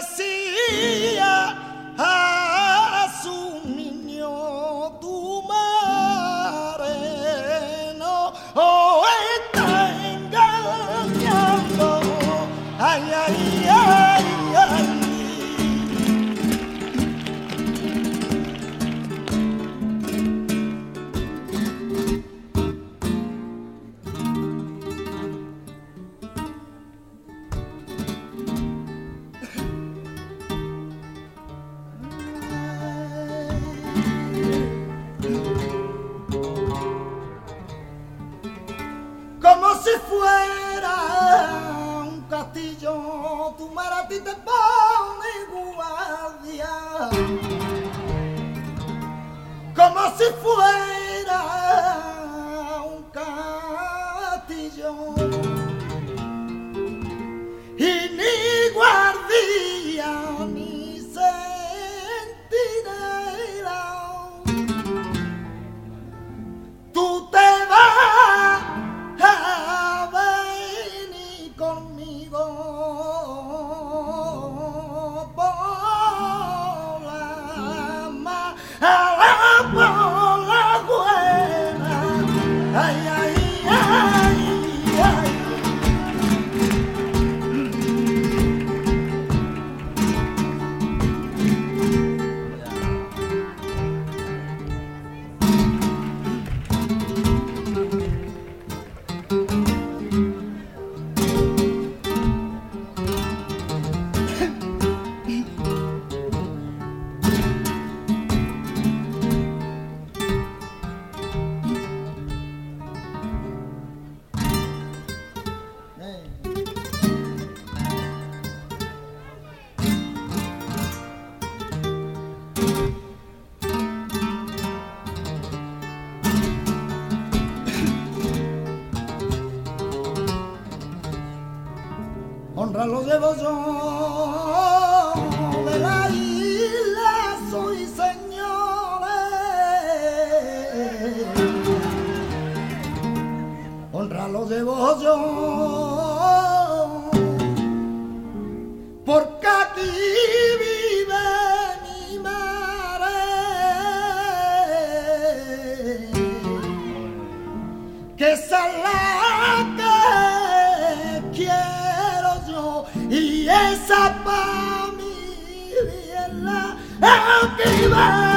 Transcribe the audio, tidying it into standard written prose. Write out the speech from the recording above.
decía a su niño tu madre no está engañando. Ay, ay, ay, ay. Como si fuera un castillo, tu madre a ti te pone guardia. Como si fuera un castillo y ni guardia ni centinela. Tú te vas a venir conmigo por la mala, por la buena. Ay, ay, ay, ay. Honra lo llevo yo de la isla, soy señores. Honra lo llevo yo, porque aquí vive mi madre, que esa es la que quiero yo, y esa pa' mí es la que va.